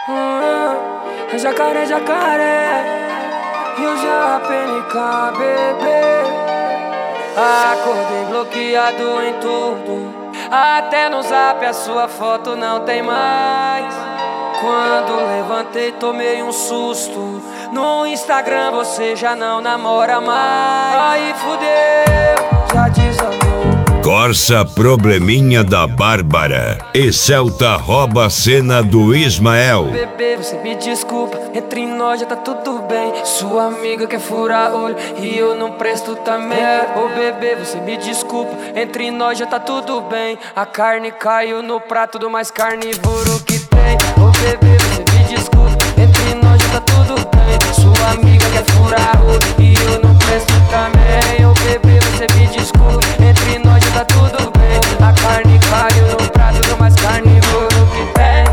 Jacaré, jacaré, Rio PNK, bebê. Acordei bloqueado em tudo, até no zap a sua foto não tem mais. Quando levantei tomei um susto, no Instagram você já não namora mais. Aí fudeu, já desandou. Corsa probleminha da Bárbara e Celta rouba a cena do Ismael. Bebê, você me desculpa, entre nós já tá tudo bem. Sua amiga quer furar olho e eu não presto também. Ô bebê, você me desculpa, entre nós já tá tudo bem. A carne caiu no prato do mais carnívoro que tem. Ô bebê, você me desculpa, entre nós já tá tudo bem. Sua amiga quer furar olho e eu não presto também. Ô bebê, você me desculpa, entre nós já tá tudo bem. A carne caiu no prato do mais carnívoro que tem.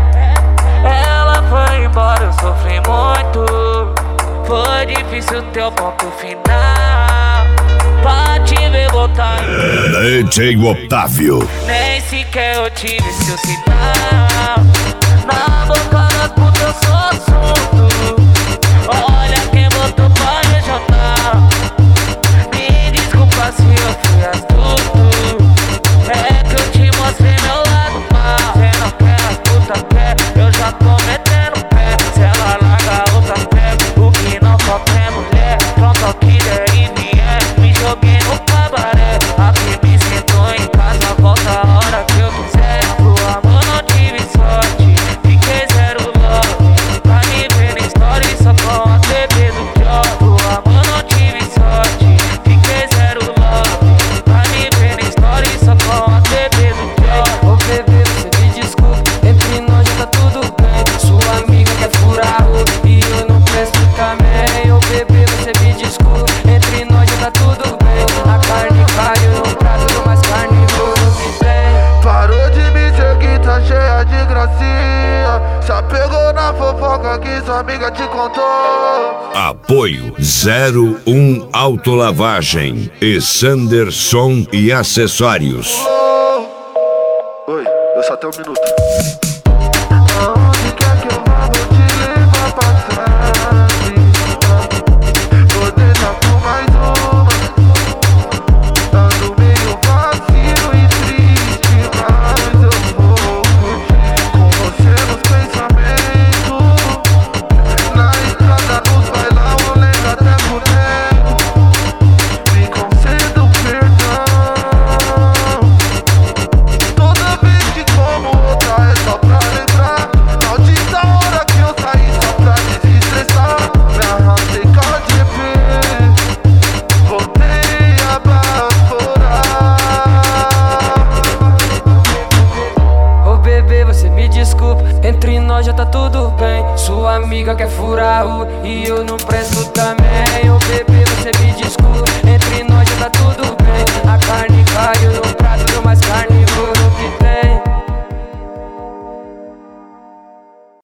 Ela foi embora, eu sofri muito. Foi difícil ter o ponto final. Pra te ver voltar, DJ Otávio. nem sequer eu tive seu sinal. Na boca das putas eu sou assunto. Olha quem botou pra regional. Me desculpa se eu fui astuto. É que eu te mostrei meu lado mal. Cê não quer, a puta quer, eu já tô metendo pé. Se ela larga a outra pega, o que não só tem mulher. Pronto ao que der e vier, me joguei no cabaré. Aqui me sinto em casa, volta a hora que eu quiser. Pro amor não tive sorte, fiquei zero love. Pra me ver na história só com a TV do job. Pro amor não tive sorte, fiquei zero love. Pra me ver na história só com a TV do job. Ô bebê, você me desculpa, entre nós já tá tudo bem. Sua amiga quer furar o e eu não presto também. Ô bebê, você me desculpa, entre nós já tá tudo bem. A carne caiu no prato do mais carnívoro que tem. Parou de me seguir, tá cheia de gracinha. Já pegou na fofoca que sua amiga te contou. Apoio 01 Autolavagem e Sanderson e Acessórios. Oi, eu só tenho um minuto. Aonde quer que eu vá, vou te levar pra trás. Vou deixar por mais uma. Ando meio vazio e triste, mas eu vou curtir com você nos pensamentos. Na estrada, nos bailão, eu lembro até por dentro. Me conceda o perdão. Toda vez que como outra é só pra lembrar. Maldita hora que eu saí só pra desestressar. Me arrastei KGP, voltei a baforar. Ô bebê, você me desculpa, entre nós já tá tudo bem. Sua amiga quer furar o e eu não presto também. Ô bebê, você me desculpa, entre nós já tá